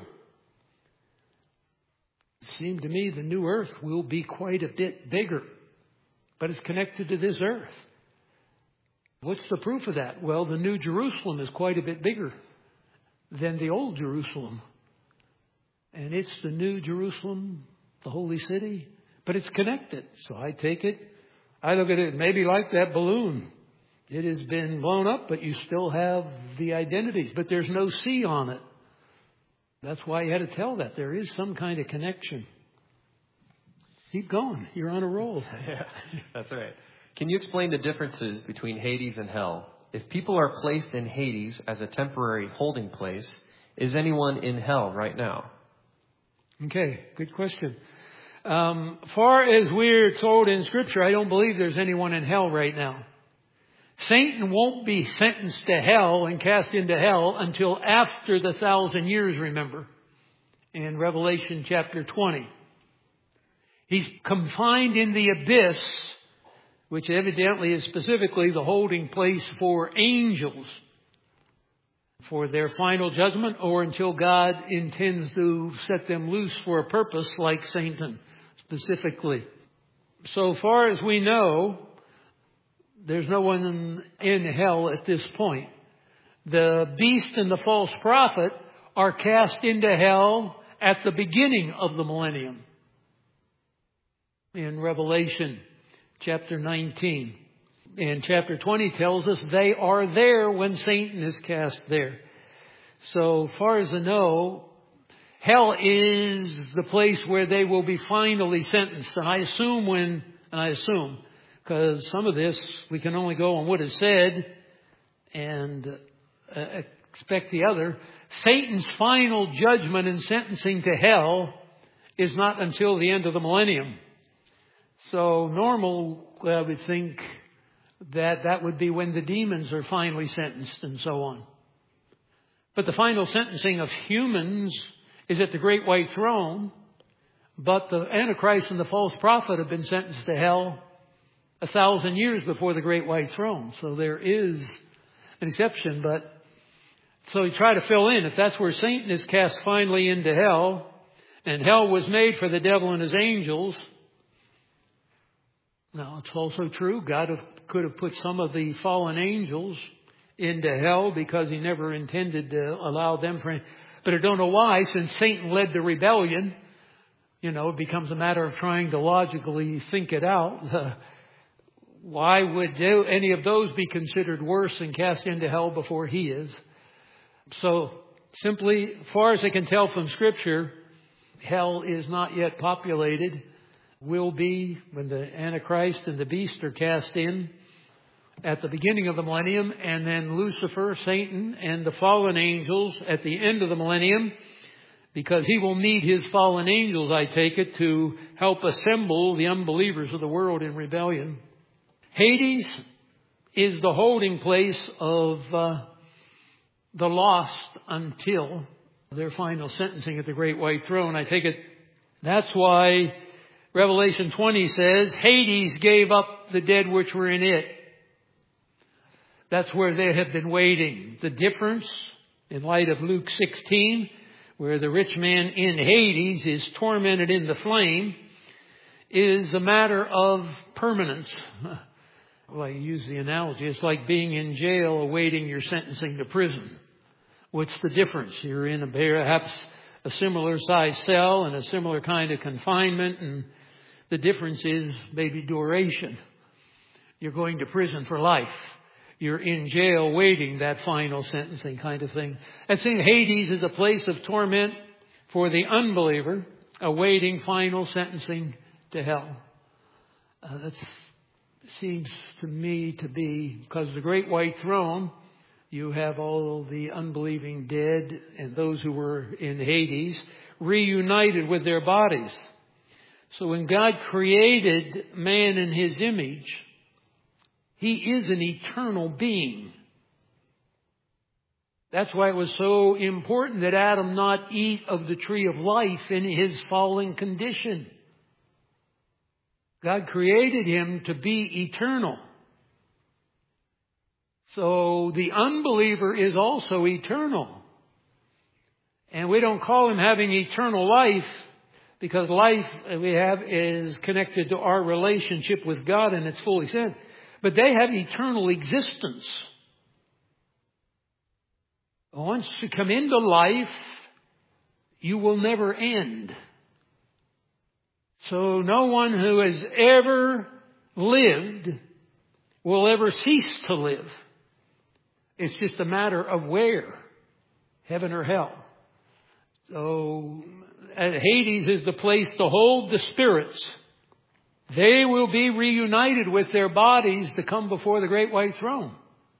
It seemed to me the new earth will be quite a bit bigger, but it's connected to this earth. What's the proof of that? Well, the new Jerusalem is quite a bit bigger than the old Jerusalem. And it's the new Jerusalem, the holy city, but it's connected. So I look at it maybe like that balloon. It has been blown up, but you still have the identities, but there's no sea on it. That's why you had to tell that. There is some kind of connection. Keep going. You're on a roll. Yeah, that's right. Can you explain the differences between Hades and hell? If people are placed in Hades as a temporary holding place, is anyone in hell right now? Okay, good question. Far as we're told in Scripture, I don't believe there's anyone in hell right now. Satan won't be sentenced to hell and cast into hell until after the 1,000 years, remember, in Revelation chapter 20. He's confined in the abyss, which evidently is specifically the holding place for angels for their final judgment, or until God intends to set them loose for a purpose like Satan specifically. So far as we know, there's no one in hell at this point. The beast and the false prophet are cast into hell at the beginning of the millennium. In Revelation chapter 19. And chapter 20 tells us they are there when Satan is cast there. So far as I know, hell is the place where they will be finally sentenced. And I assume because some of this we can only go on what is said and expect the other. Satan's final judgment and sentencing to hell is not until the end of the millennium. So I would think that would be when the demons are finally sentenced and so on. But the final sentencing of humans is at the great white throne. But the Antichrist and the false prophet have been sentenced to hell 1,000 years before the great white throne. So there is an exception. But so you try to fill in. If that's where Satan is cast finally into hell, and hell was made for the devil and his angels. Now, it's also true. God could have put some of the fallen angels into hell because he never intended to allow them for any. But I don't know why, since Satan led the rebellion, it becomes a matter of trying to logically think it out. Why would any of those be considered worse and cast into hell before he is? So, simply, as far as I can tell from Scripture, hell is not yet populated. Will be when the Antichrist and the beast are cast in at the beginning of the millennium, and then Lucifer, Satan, and the fallen angels at the end of the millennium, because he will need his fallen angels, I take it, to help assemble the unbelievers of the world in rebellion. Hades is the holding place of the lost until their final sentencing at the great white throne. I take it that's why Revelation 20 says, Hades gave up the dead which were in it. That's where they have been waiting. The difference, in light of Luke 16, where the rich man in Hades is tormented in the flame, is a matter of permanence. Well, I use the analogy. It's like being in jail awaiting your sentencing to prison. What's the difference? You're in perhaps a similar size cell and a similar kind of confinement, and the difference is maybe duration. You're going to prison for life. You're in jail waiting that final sentencing kind of thing. And saying Hades is a place of torment for the unbeliever awaiting final sentencing to hell. That seems to me to be, because the great white throne, you have all the unbelieving dead and those who were in Hades reunited with their bodies. So when God created man in his image, he is an eternal being. That's why it was so important that Adam not eat of the tree of life in his fallen condition. God created him to be eternal. So the unbeliever is also eternal. And we don't call him having eternal life because life we have is connected to our relationship with God and it's fully sin. But they have eternal existence. Once you come into life, you will never end. So no one who has ever lived will ever cease to live. It's just a matter of where, heaven or hell. So Hades is the place to hold the spirits. They will be reunited with their bodies to come before the great white throne.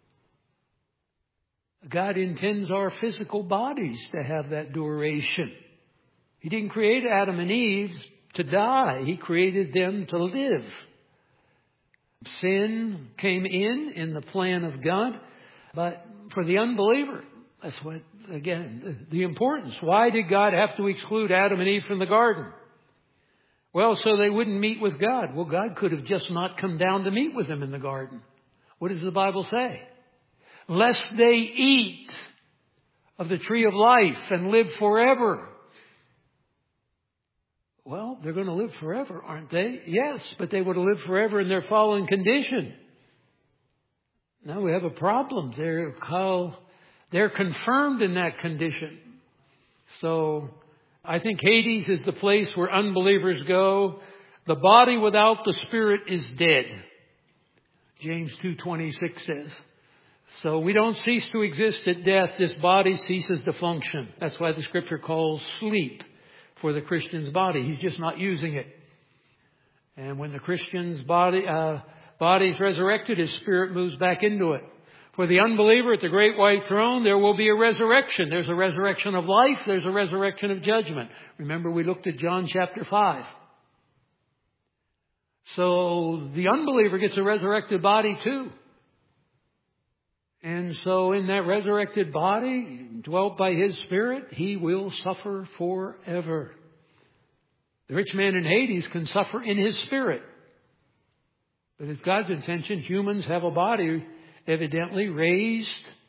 God intends our physical bodies to have that duration. He didn't create Adam and Eve to die. He created them to live. Sin came in the plan of God. But for the unbeliever, that's what, again, the importance. Why did God have to exclude Adam and Eve from the garden? Well, so they wouldn't meet with God. Well, God could have just not come down to meet with them in the garden. What does the Bible say? Lest they eat of the tree of life and live forever. Well, they're going to live forever, aren't they? Yes, but they would have lived forever in their fallen condition. Now we have a problem. They're confirmed in that condition. So I think Hades is the place where unbelievers go. The body without the spirit is dead. James 2:26 says. So we don't cease to exist at death. This body ceases to function. That's why the scripture calls sleep for the Christian's body. He's just not using it. And when the Christian's body is resurrected, his spirit moves back into it. For the unbeliever at the great white throne, there will be a resurrection. There's a resurrection of life. There's a resurrection of judgment. Remember, we looked at John chapter 5. So the unbeliever gets a resurrected body too. And so in that resurrected body, dwelt by his spirit, he will suffer forever. The rich man in Hades can suffer in his spirit. But it's God's intention, humans have a body evidently raised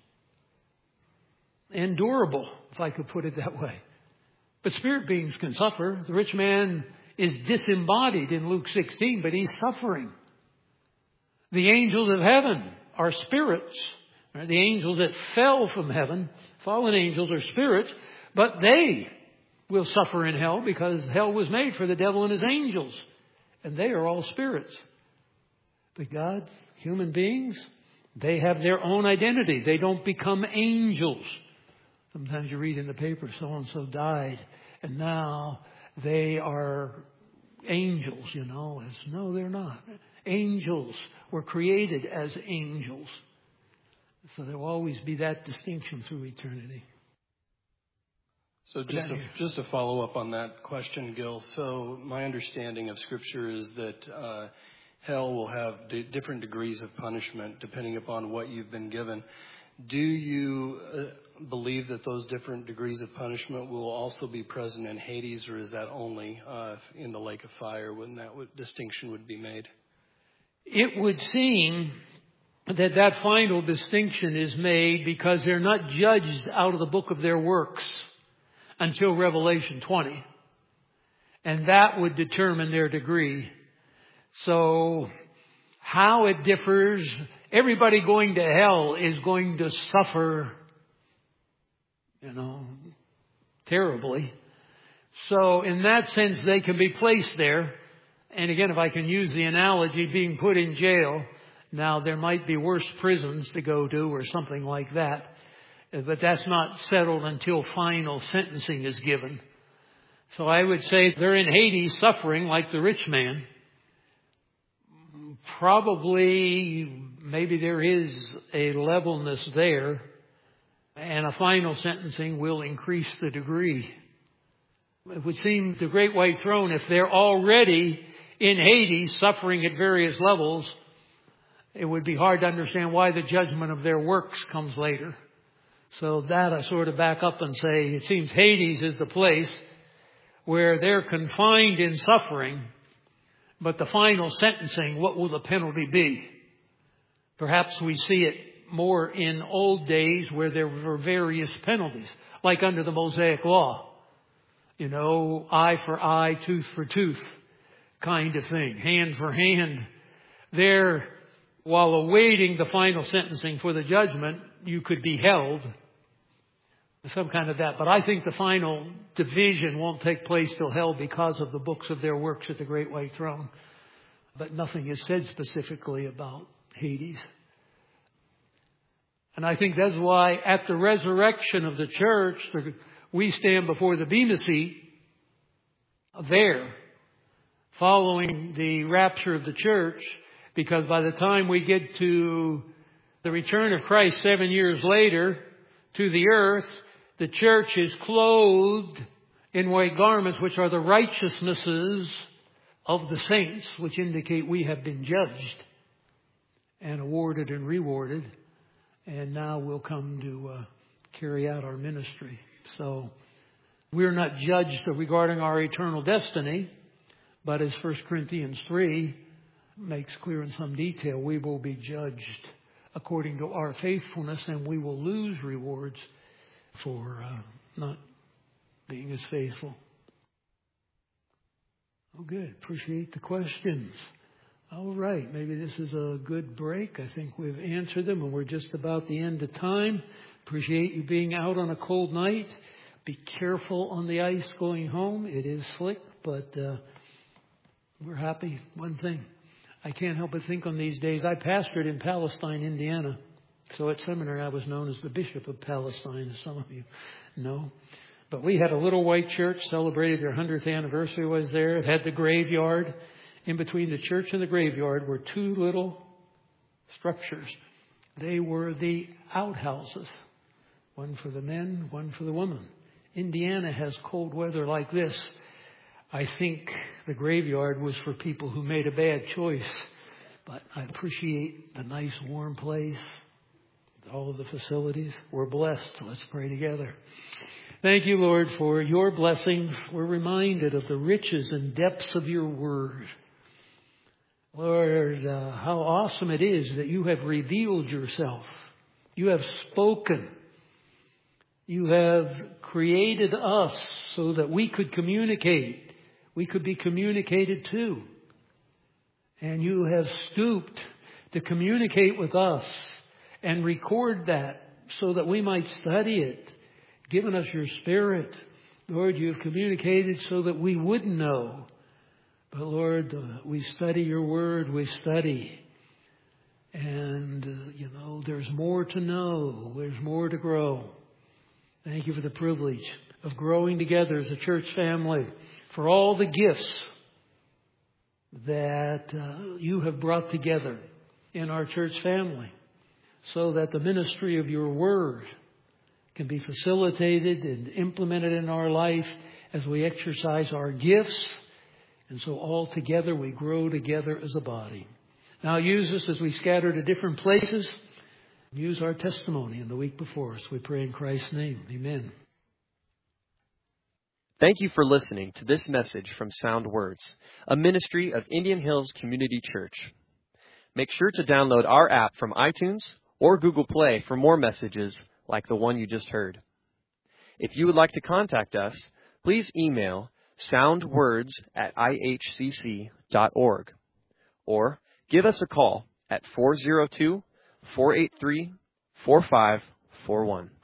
and durable, if I could put it that way. But spirit beings can suffer. The rich man is disembodied in Luke 16, but he's suffering. The angels of heaven are spirits. The angels that fell from heaven, fallen angels are spirits, but they will suffer in hell because hell was made for the devil and his angels. And they are all spirits. But God, human beings, they have their own identity. They don't become angels. Sometimes you read in the paper, so-and-so died, and now they are angels, No, they're not. Angels were created as angels. So there will always be that distinction through eternity. So just to follow up on that question, Gil. So my understanding of Scripture is that hell will have different degrees of punishment depending upon what you've been given. Do you believe that those different degrees of punishment will also be present in Hades, or is that only in the lake of fire when that distinction would be made? It would seem that final distinction is made because they're not judged out of the book of their works until Revelation 20. And that would determine their degree. So how it differs, everybody going to hell is going to suffer, terribly. So in that sense, they can be placed there. And again, if I can use the analogy, being put in jail. Now, there might be worse prisons to go to or something like that. But that's not settled until final sentencing is given. So I would say they're in Hades suffering like the rich man. Probably, maybe there is a levelness there. And a final sentencing will increase the degree. It would seem the great white throne, if they're already in Hades suffering at various levels, it would be hard to understand why the judgment of their works comes later. So that I sort of back up and say it seems Hades is the place where they're confined in suffering, but the final sentencing, what will the penalty be? Perhaps we see it more in old days where there were various penalties, like under the Mosaic Law. You know, eye for eye, tooth for tooth kind of thing, hand for hand. There, while awaiting the final sentencing for the judgment, you could be held. Some kind of that. But I think the final division won't take place till hell because of the books of their works at the Great White Throne. But nothing is said specifically about Hades. And I think that's why at the resurrection of the church, we stand before the Bema Seat there, following the rapture of the church, because by the time we get to the return of Christ 7 years later to the earth, the church is clothed in white garments, which are the righteousnesses of the saints, which indicate we have been judged and awarded and rewarded. And now we'll come to carry out our ministry. So we're not judged regarding our eternal destiny, but as 1 Corinthians 3 makes clear in some detail, we will be judged according to our faithfulness, and we will lose rewards for not being as faithful. Oh, good. Appreciate the questions. All right. Maybe this is a good break. I think we've answered them, and we're just about the end of time. Appreciate you being out on a cold night. Be careful on the ice going home. It is slick, but we're happy. One thing, I can't help but think on these days, I pastored in Palestine, Indiana. So at seminary, I was known as the Bishop of Palestine, as some of you know. But we had a little white church, celebrated their 100th anniversary was there. It had the graveyard. In between the church and the graveyard were two little structures. They were the outhouses. One for the men, one for the women. Indiana has cold weather like this. I think the graveyard was for people who made a bad choice. But I appreciate the nice warm place. All of the facilities. We're blessed. Let's pray together. Thank you, Lord, for your blessings. We're reminded of the riches and depths of your word. Lord, how awesome it is that you have revealed yourself. You have spoken. You have created us so that we could communicate. We could be communicated to. And you have stooped to communicate with us and record that so that we might study it. Given us your Spirit. Lord, you have communicated so that we would know. But Lord, we study your word, we study. And, there's more to know. There's more to grow. Thank you for the privilege of growing together as a church family. For all the gifts that you have brought together in our church family. So that the ministry of your word can be facilitated and implemented in our life as we exercise our gifts. And so all together we grow together as a body. Now use us as we scatter to different places. Use our testimony in the week before us. We pray in Christ's name. Amen. Thank you for listening to this message from Sound Words, a ministry of Indian Hills Community Church. Make sure to download our app from iTunes or Google Play for more messages like the one you just heard. If you would like to contact us, please email soundwords@ihcc.org or give us a call at 402-483-4541.